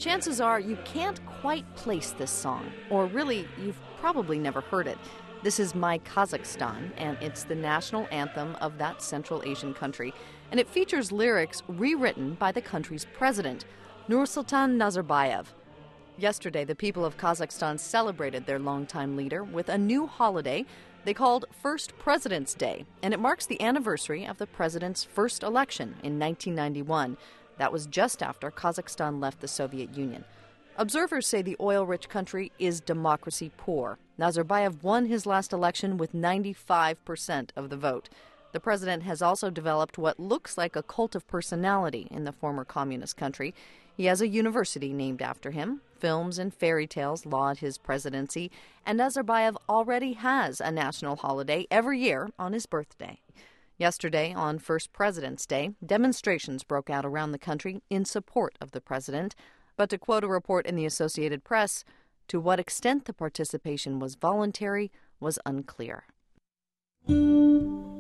chances are you can't quite place this song, or really, you've probably never heard it. This is My Kazakhstan, and it's the national anthem of that Central Asian country. And it features lyrics rewritten by the country's president, Nursultan Nazarbayev. Yesterday, the people of Kazakhstan celebrated their longtime leader with a new holiday they called First President's Day, and it marks the anniversary of the president's first election in 1991. That was just after Kazakhstan left the Soviet Union. Observers say the oil-rich country is democracy poor. Nazarbayev won his last election with 95% of the vote. The president has also developed what looks like a cult of personality in the former communist country. He has a university named after him. Films and fairy tales laud his presidency, and Nazarbayev already has a national holiday every year on his birthday. Yesterday, on First President's Day, demonstrations broke out around the country in support of the president. But to quote a report in the Associated Press, to what extent the participation was voluntary was unclear.